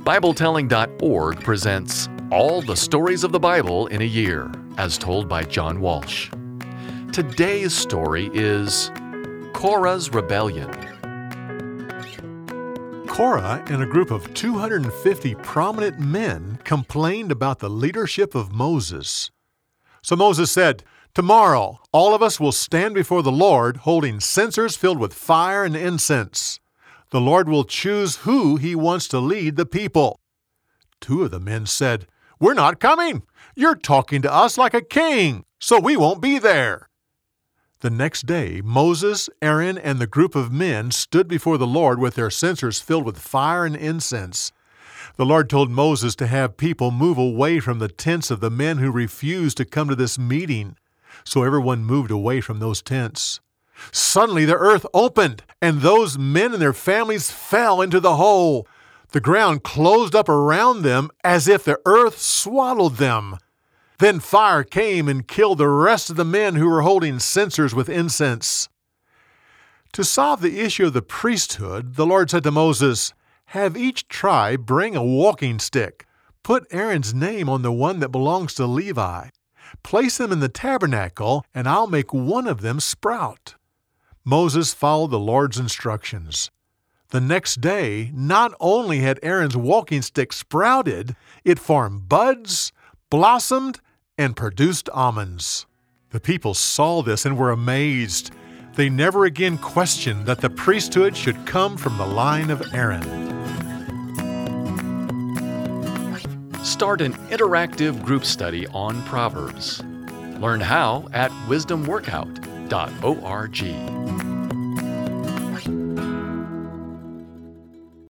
BibleTelling.org presents All the Stories of the Bible in a Year, as told by John Walsh. Today's story is Korah's Rebellion. Korah and a group of 250 prominent men complained about the leadership of Moses. So Moses said, "Tomorrow, all of us will stand before the Lord holding censers filled with fire and incense. The Lord will choose who he wants to lead the people." Two of the men said, "We're not coming. You're talking to us like a king, so we won't be there." The next day, Moses, Aaron, and the group of men stood before the Lord with their censers filled with fire and incense. The Lord told Moses to have people move away from the tents of the men who refused to come to this meeting. So everyone moved away from those tents. Suddenly the earth opened, and those men and their families fell into the hole. The ground closed up around them as if the earth swallowed them. Then fire came and killed the rest of the men who were holding censers with incense. To solve the issue of the priesthood, the Lord said to Moses, "Have each tribe bring a walking stick. Put Aaron's name on the one that belongs to Levi. Place them in the tabernacle, and I'll make one of them sprout." Moses followed the Lord's instructions. The next day, not only had Aaron's walking stick sprouted, it formed buds, blossomed, and produced almonds. The people saw this and were amazed. They never again questioned that the priesthood should come from the line of Aaron. Start an interactive group study on Proverbs. Learn how at wisdomworkout.org.